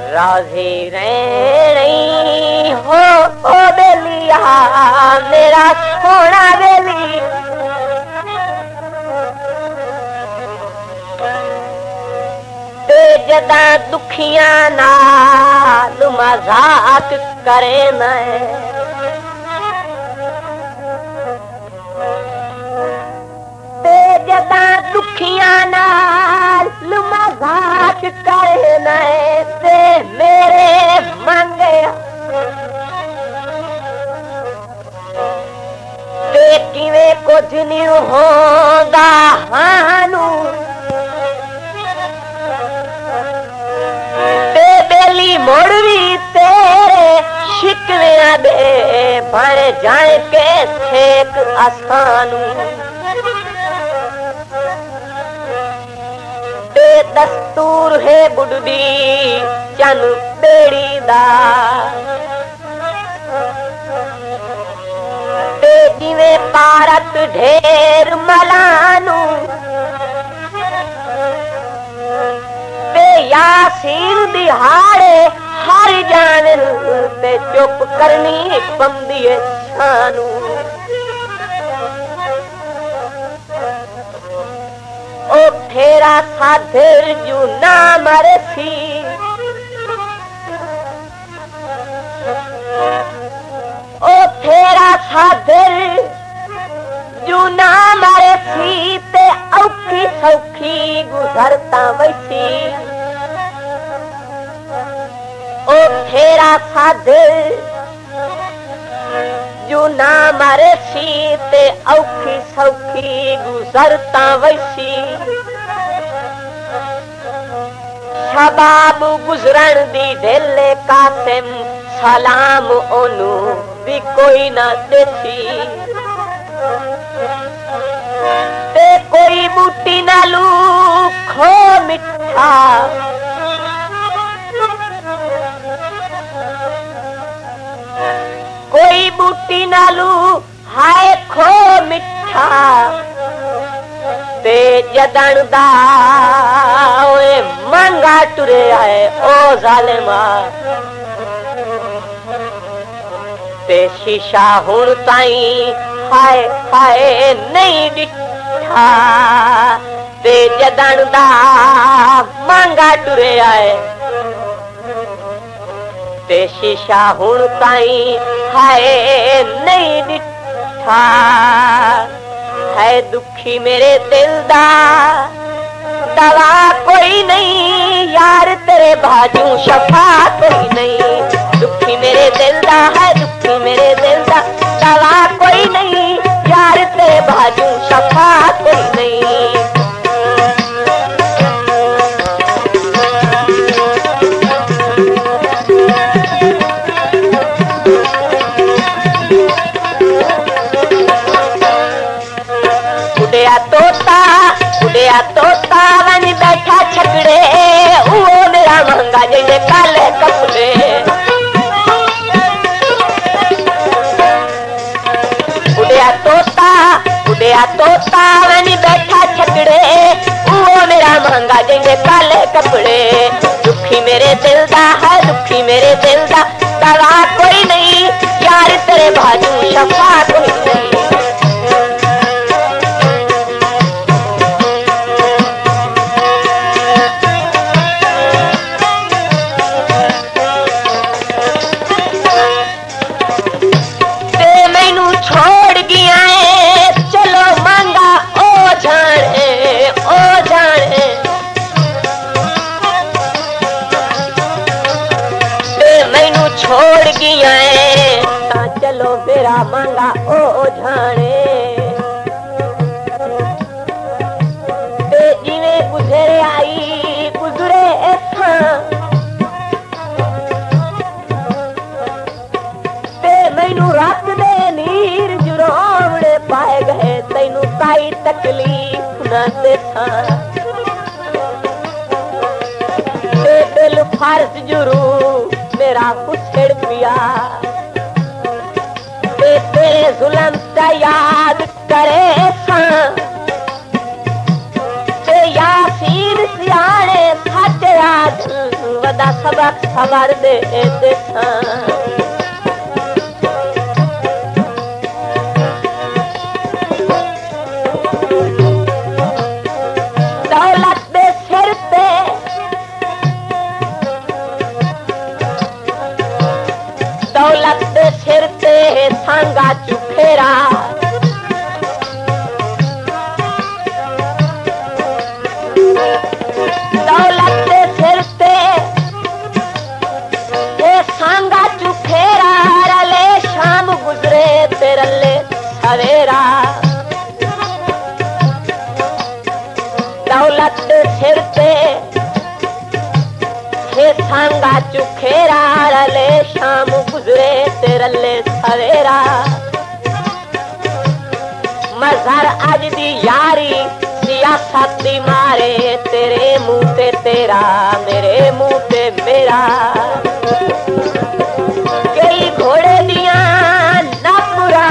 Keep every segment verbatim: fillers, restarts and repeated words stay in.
राजी रहनी हो ओ बेलिया मेरा सोना बेली। ते जदा दुखियां नाल मजाक करे न ते जदा दुखियां नाल मजाक करे न ते मेरे मंगे ते किवें कुछ नहीं होंदा हानू ते बेली मोड़वी तेरे शिकवियां दे बन जाए के सेक आसानू ते दस्तूर है बुढ़ी चन बेड़ी दा ते जिवें पारत ढेर मलानू ते यासीन दिहाड़े हर जानन ते चुप करनी पमदी है शानू। ओ फेरा साधर जू ना मरसी ओ फेरा साधर जू ना मरसी ते औखी सौखी गुजरता वैसी। ओ फेरा साधर जू ना मरसी ते औखी सौखी गुजरता वैसी। शबाब गुजरन दी ढेले कासिम सलाम ओनू भी कोई ना देसी ते कोई बूटी नालू खो मिठा कोई बूटी नालू हाय खो मिठा ते जदन दा ओए मंगा टुरे आए ओ जालिमा ते शीशा हुण ताई हाय हाय नहीं दिठा ते जदन दा मंगा टुरे आए ते शीशा हुण ताई हाय नहीं दिठा। है दुखी मेरे दिल दा दवा कोई नहीं यार तेरे बाजू शफा कोई नहीं। दुखी मेरे दिल दा है दुखी मेरे दिल दा दवा कोई नहीं यार तेरे बाजू शफा कोई नहीं। उड़िया तोता उड़िया तोता वन बैठा छकड़े वो मेरा महंगा जैसे काले कपड़े। उड़िया तोता उड़िया तोता वन बैठा छकड़े वो मेरा महंगा जैसे काले कपड़े। दुखी मेरे दिल दा है दुखी मेरे दिल दा दवा कोई नहीं यार तेरे बाजू शफा कोई नहीं। छोड़ गया ता चलो मेरा मांगा ओ जाने ते जिवें गुजरे आई गुजरे था ते मैनू रात दे नीर जुरोवड़े पाए गए तैनू काई तकलीफ ना देता ते दिल फर्ज जरूर मेरा पुछड़ पिया ते तेरे जुल्म ता याद करे था ते यासीन सियाने सच याद वदा सबक खबर दे देता दौलत दे सिर पे दौलत दे सिर ते सांगा चुखेरा दौलत दे सिर ते सांगा चुखेरा रले शाम गुजरे ते रले सवेरा दौलत दे सिर ते सांगा चुखेरा रले शाम गुजरे ते रले सवेरा मजहर अज दी यारी सियासत दी मारे तेरे मुंह ते तेरा मेरे मुंह ते मेरा कई घोड़े दिया ना बुरा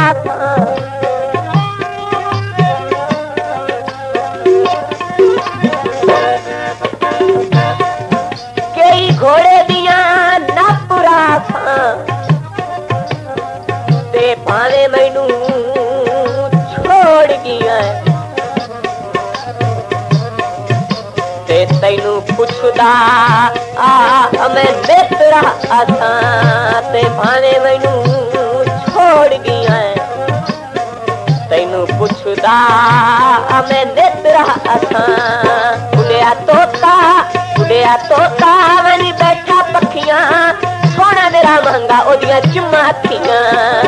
कई घोड़े दिया ना बुरा ते पावे मैनू छोड़ गया ते तैनू पुछदा आ मैं मित्र असा ते भावे मैनू छोड़ गया तैनू पुछदा आ मैं मित्र असा उड़िया तोता उड़िया तोता वनी बैठा पखियां सोना मेरा महंगा ओदियां चुम्मा अखियां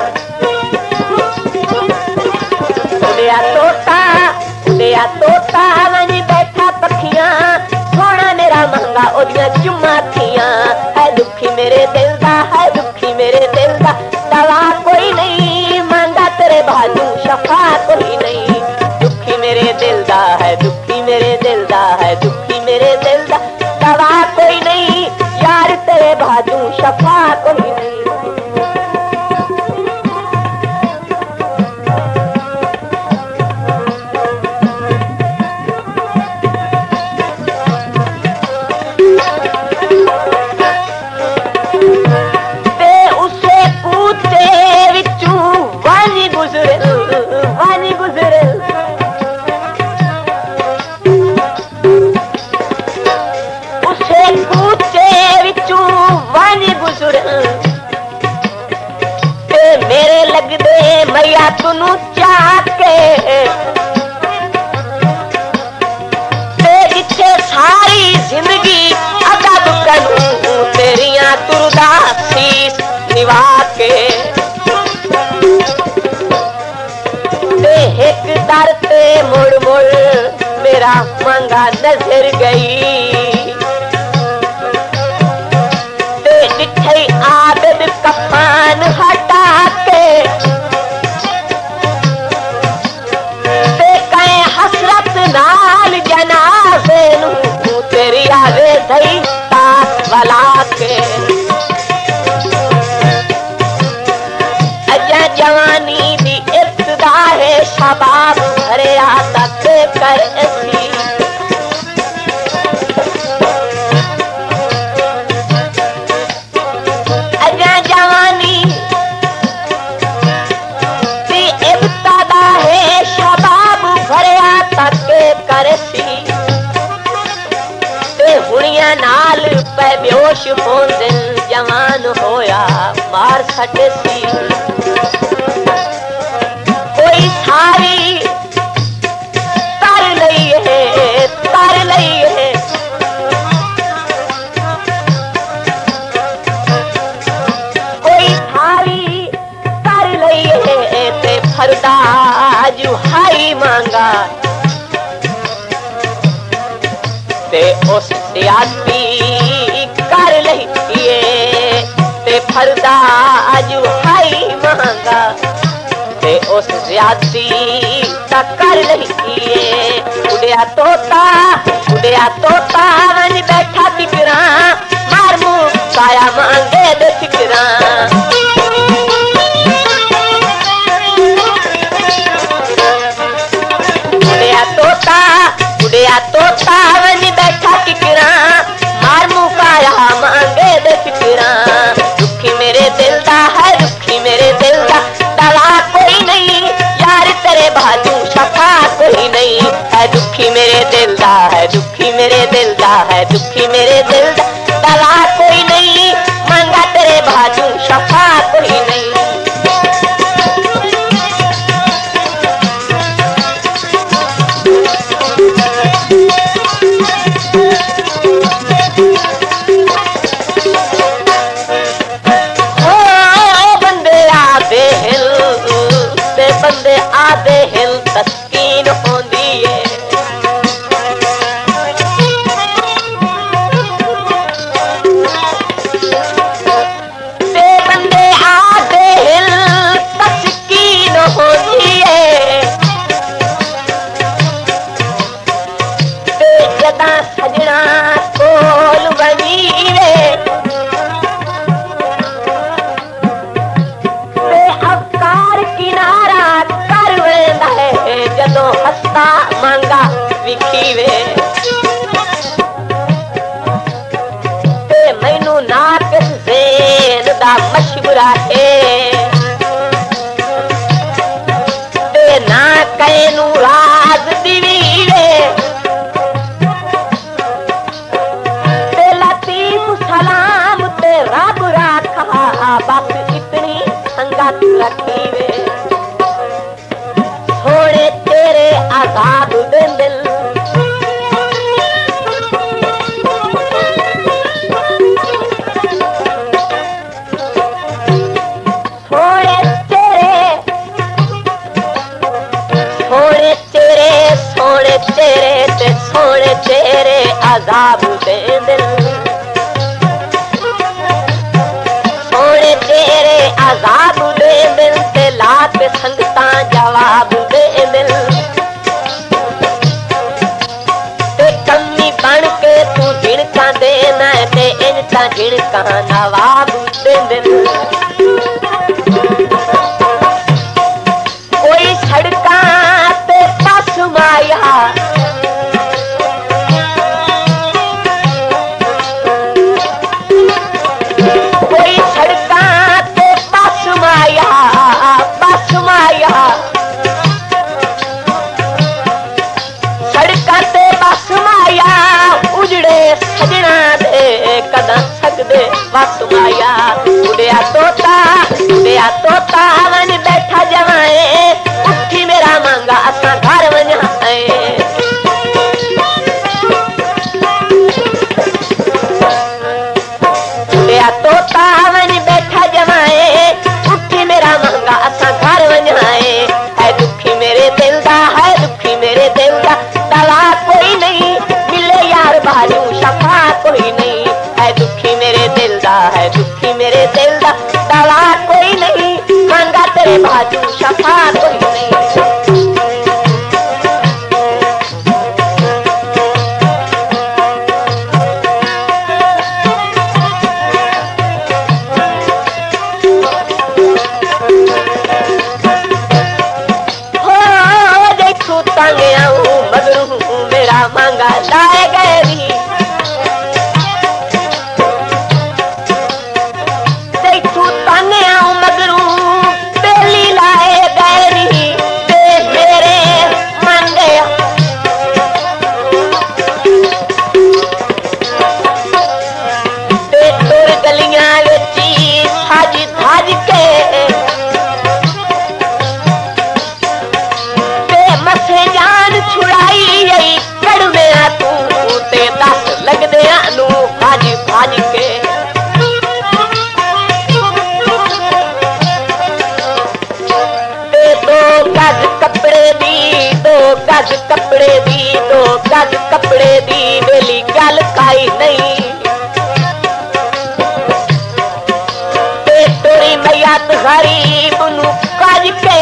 उड़िया तोता उड़िया तोता वनी बैठा पखियां सोना मेरा महंगा ओदियां चुम्मा अखियां है दुखी मेरे दिल दा है दुखी मेरे दिल दा दवा कोई नहीं मांगा तेरे बाजू शफा कोई नहीं दुखी मेरे दिल दा है दुखी मेरे दिल दा है दुखी मेरे दिल दा दवा कोई नहीं यार तेरे बाजू शफा कोई नहीं मेरे लगदे मैया तुनू चाके ते जिथे सारी जिंदगी अदब करूं तेरियां तुरदा शीस निभा के ते एक दर ते मुड़ मुड़ मेरा मंगा नजर गई ते जिथे आदत कफान हटा के ते कहे हसरत नाल जनाजे नू तेरी आवे धई ताक वाला के अजा जवानी दी इब्तिदा है शबाब भरे आता ते कर ऐसी अजा जवानी दी इब्तिदा है शबाब भरे आता ते कर सी ते हुणिया नाल पे बेहोश होंदे जवान होया मार सटे सी कोई सारी तर लई है तर लई है कोई सारी तर लई है ते फरदा जुहाई मांगा ते उस सियासी कर लईए ते फरदा जुहाई मांगा ते उस सियासी ता कर लईए उड़िया तोता उड़िया तोता वन बैठा फिकरा मार मुंह काया मांगे दे फिकरा उड़िया तोता उड़िया तोता वन बैठा फिकरा मार मुंह काया मांगे दे फिकरा दुखी मेरे दिल दा दवा कोई नहीं, मांगा तेरे बाजू शफा कोई नहीं। बंदे आधे हिल तस्कीन होंदी है, ते बंदे आधे हिल तस्कीन होंदी है, ते जदा सजना कोल बनी रे ते अफकार किनारा जदों हस्ता मांगा विखीवे ते मैनू नाकिस ज़ेन दा मशवरा है, ते ना कैनू राज दिवीवे ते लतीफ सलाम ते रब राखा बस इतनी संगत रखीवे। थोड़े तेरे आजाद दिन दिल थोड़े तेरे थोड़े तेरे सोने तेरे ते सोने तेरे आजाद दिन दिल सोने तेरे आजाद दिन दिल ते ला के संगता जवाब दे दिल ते कमी बन के तू झिड़का देना ते इनका झिड़का नवाब दे दिल। कोई सड़का ते पास माया कोई सड़का ते पास माया पास माया सड़का ते बस माया उजड़े सजना दे कदा सकदे बस माया। उड़िया तोता उड़िया तोता वन बैठा जवाए उठी मेरा मांगा असा घर वञाए। उड़िया तोता वन बैठा जवाए उठी मेरा मांगा असा घर वञाए। है दुखी मेरे दिल दा है दुखी मेरे दिल दा दवा कोई नहीं, मिले यार बाजू शफा कोई नहीं। है दुखी मेरे दिल दा है दुखी मेरे दिल दा दवा कोई नहीं, मांगा तेरे बाजू शफा कोई नहीं। मेरा मांगा लाए गए देखू ताने आऊं मगरू बेली लाए गए ते मेरे मांगे ते तुर गलियां विच साज धाज के ते मसे जान छुड़ाई कड़वे तू ते दस लगदे नू भाज भाज के ते दो गज कपड़े दी दो गज कपड़े दी दो गज कपड़े दी वेली गल काई नहीं ते तोरी मैयत गरीब नू कज के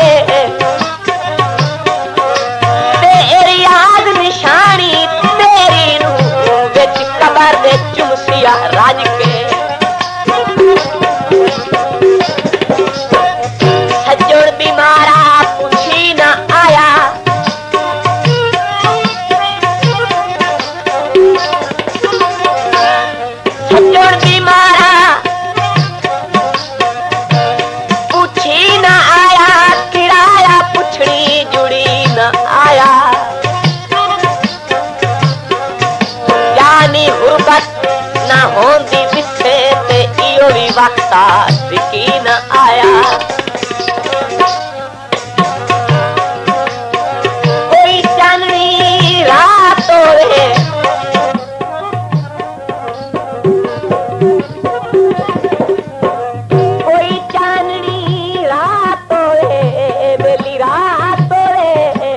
निशानी तेरी नू विच कबर दे चुमसिया राज के सज्जण बीमारा पुछी ना आया सज्जण बीमारा पुछी ना आया किराया पुछड़ी जुड़ी ना आया गुरबत ना होंदी विछे ते इयो भी वक्ता यकीन आया। कोई चांदनी रात होवे कोई चांदनी रात होवे बेली रात होवे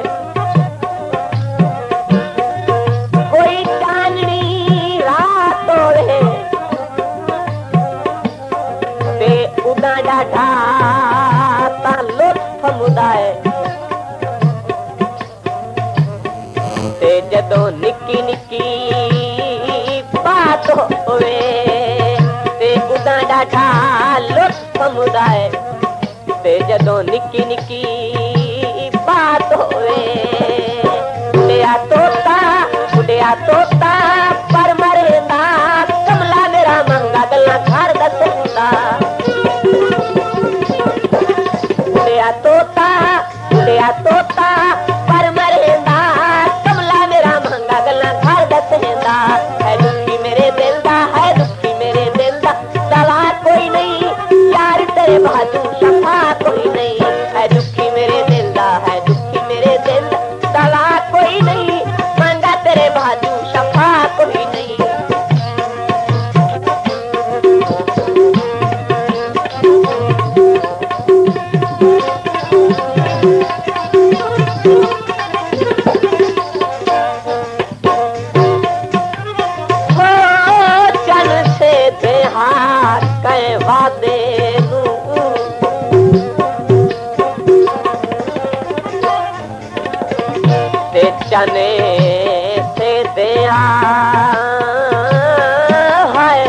कोई चांदनी रात होवे ते उदा डाढा ता लुत्फ मुदाए ते जदों निक्की निक्की बात होवे ते उदा डाढा लुत्फ मुदाए ते जदों निक्की निक्की बात होवे। उड़िया तोता उड़िया तोता पर मरेंदा कमला मेरा मंगा गल्ला घर दसदा। उड़िया तोता उड़िया तोता पर मरेंदा कमला मेरा मंगा गल्ला घर दसदा। है दुखी मेरे दिल दा है दुखी मेरे दिल दा दवा कोई नहीं यार तेरे बाजू शफा कोई नहीं। है दुखी मेरे दिल दा है दुखी मेरे दिल दा दवा कोई नहीं मंगा तेरे बाजू शफा कोई नहीं। चने से दिया है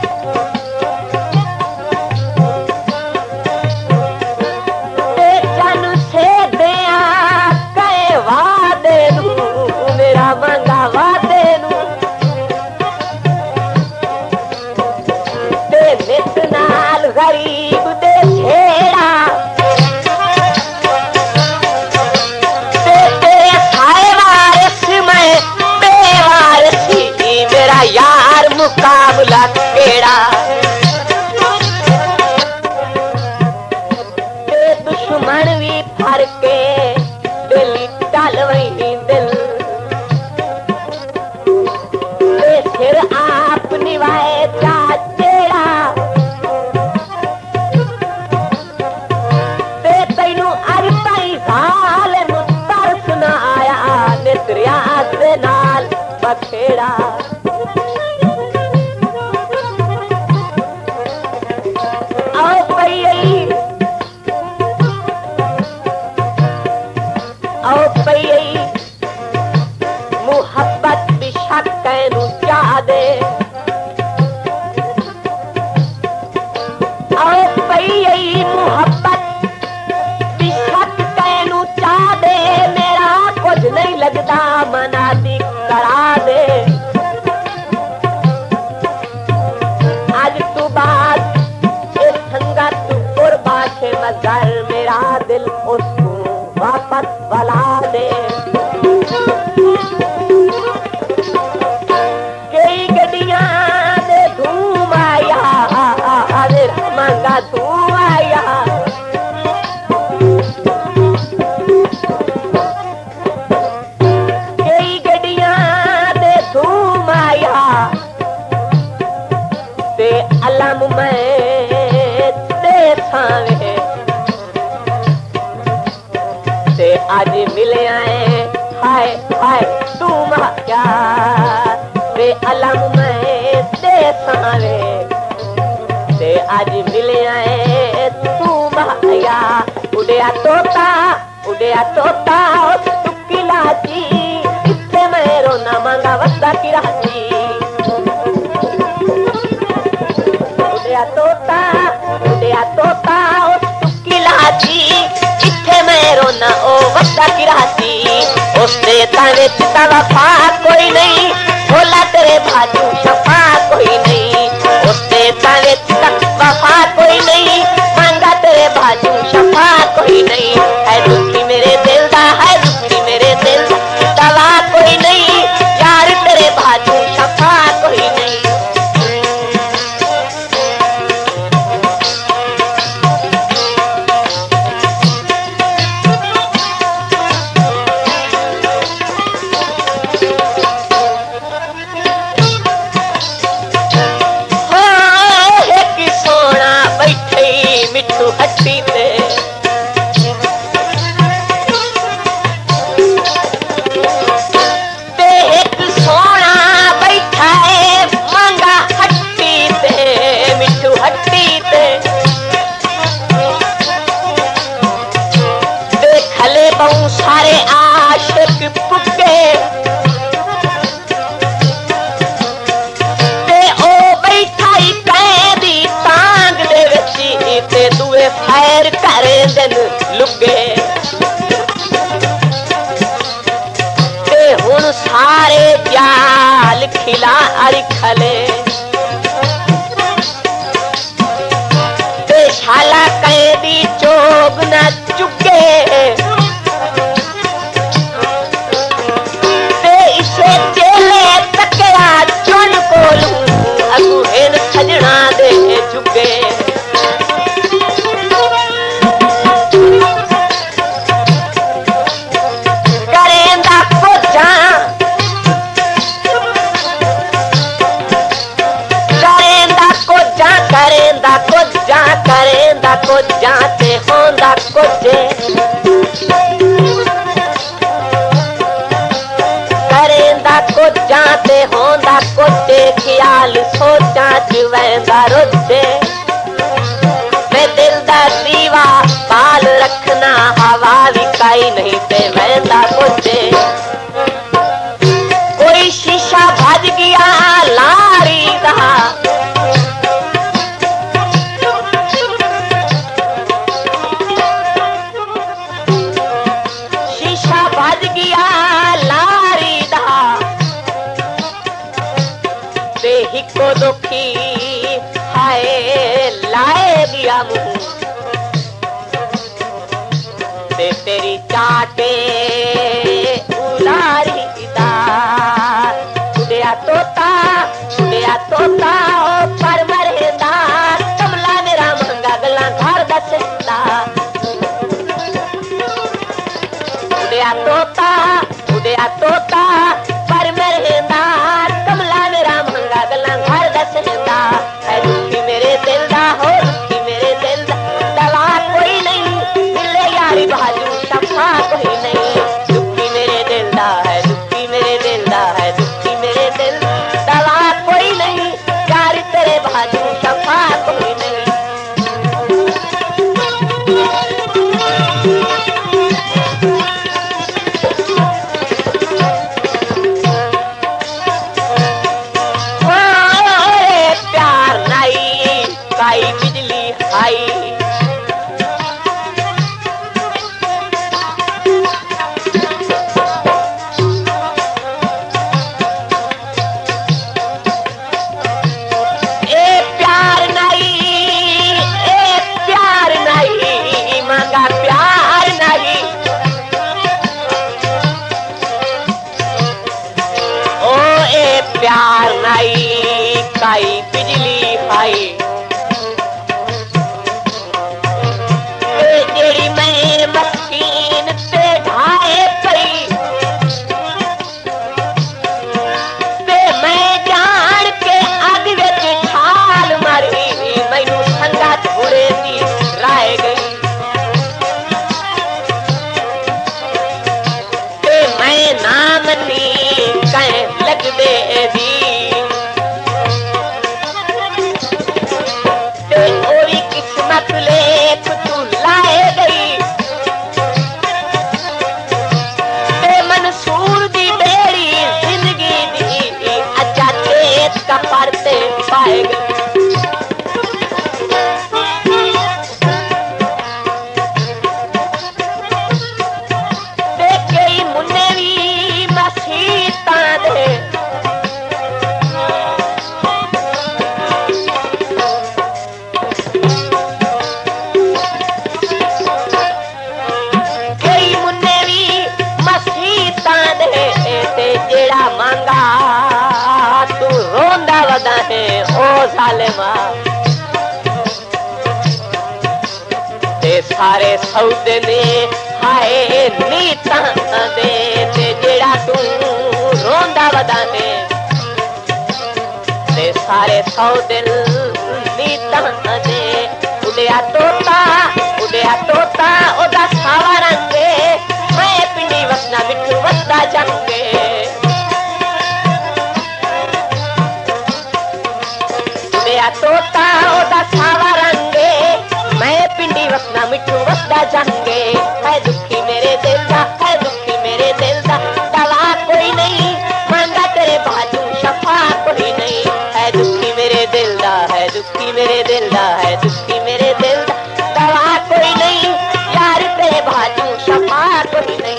चन से दिया कहे वादे नू मेरा मंगा वादे नू ते नित नाल गरीब दे छेड़ा यार मुकाबला केड़ा ते दुश्मन भी फर के दिल टल वही दिल ते फिर आप निभाए जा चेड़ा ते तैनू अज ताई हाल नू तरस ना आया नितरिया दे नाल बखेड़ा। मुहब्बत बिशक कैनू चाह दे आओ पई मुहब्बत बिशक कैनू चाह दे मेरा कुछ नहीं लगता मना दी करा दे। आज तू बात इस संगत कुर्बा के मगर मेरा दिल उसको वापस बला दे। कई गड्डियां दे धूम आया मंगा धूम आया कई गड्डियां दे धूम आया ते अलम में ते सावे ते आज मिले आए हाय हाय तू क्या ते अलम में ते सावे ते आज मिले आए तू माया। उड़िया तोता उड़िया तोता टुक्की लाची इत्थे मैं रोना मांगा वस्ता की राची। उड़िया तोता उड़िया तोता टुक्की लाची इत्थे मैं रोना ओ वस्ता की राची। उससे ताने चिता वफा कोई नहीं भोला तेरे बाजू शफा कोई नहीं। उससे ताने चिता वफा कोई नहीं मांगा तेरे बाजू शफा कोई नहीं। है दुखी मेरे दिल दा है दुखी मेरे दिल दा दवा कोई नहीं यार तेरे बाजू शफा कोई नहीं। मिठू हट्टी ते ते एक सोना बैठा है मांगा हट्टी ते मिठू हट्टी ते देखले बहु सारे आशिक पुके फैर करे दिन लुगे ते हुन सारे जाल खिला अरिखले ते शाला कैदी चोग न चुके ते इसे चेले तकया चुन कोलू अगू हेन सजना दे चुके को जाते होंदा कोचे करेंदा को जाते होंदा कोचे ख्याल सोचा जुवेंदा रोचे मैं दिल दा दीवा पाल रखना हवा भी काई नहीं ते वेंदा कोचे कोई शीशा भज गया लारी दा को दुखी हाय लाए दिया मुंह ते तेरी चाटे उलारी दा उड़िया तोता उड़िया तोता ओ पर मरेंदा कमला मेरा महंगा गला घर दसदा उड़िया तोता उड़िया तोता पर मरेंदा कमला मेरा महंगा गला घर दसदा है दुखी मेरे दिल दा हो दुखी मेरे दिल दा दवा कोई नहीं मिले यारी बाजू शफा कोई नहीं दुखी मेरे दिल दा है दुखी मेरे दिल दा है दुखी मेरे दिल दवा कोई नहीं यारी तेरे बाजू शफा कोई नहीं प्यार नहीं काई बिजली खाई तेरी मैं मस्कीन ते ढाए पई ते मैं जान के अग विच छाल मारी मैनू संगा घोड़े दी राय गई ते मैं नाम नी कह लग दे दी किस्मत लेख तू लाए गई ते मंसूर दी बेड़ी जिंदगी दी अच्छा खेत का परते पाए गई ते कई मुन्ने भी मसीता दे जेड़ा मांगा तू रोंदा वदा है ओ जालिमा ते सारे सौदे ने हाय नीता दे ते जेड़ा तू रोंदा वदा है ते सारे सौदे नीता दे उड़िया तोता उड़िया तोता ओदा सावा रंगे मैं पिंडी वसना मिठू वसदा जंगे उड़िया तोता ओदा सावा रंगे मैं पिंडी वसना मिठू वसदा जंगे है दुखी मेरे दिल दा है दुखी मेरे दिल दा दवा कोई नहीं मांगा तेरे बाजू शफा कोई नहीं है दुखी मेरे दिल दा है दुखी मेरे दिल दा है दुखी मेरे दिल दा दवा कोई नहीं यार तेरे बाजू शफा कोई नहीं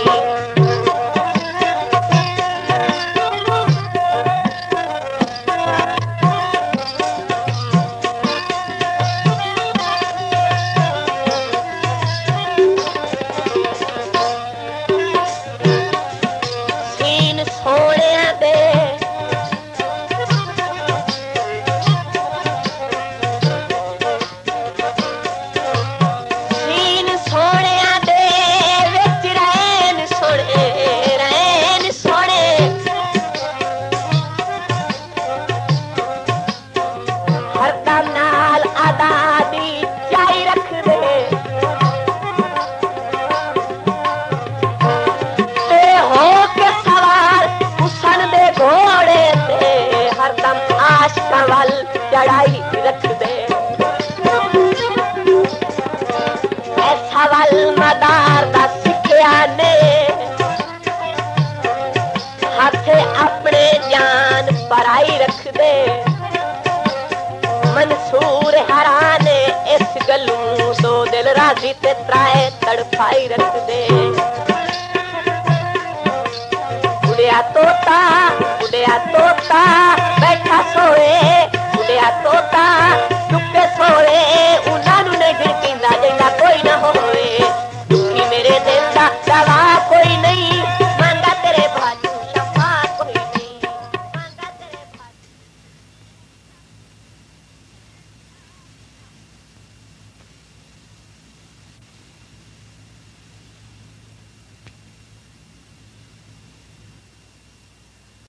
चढ़ाई रख दे ऐसा वल मदार दा सिखिया ने हाथे अपने जान पराई रख दे मंसूर हराने इस गलू सो दिल राजी ते त्राए तड़फाई रख दे उड़िया तोता उड़िया तोता बैठा सोए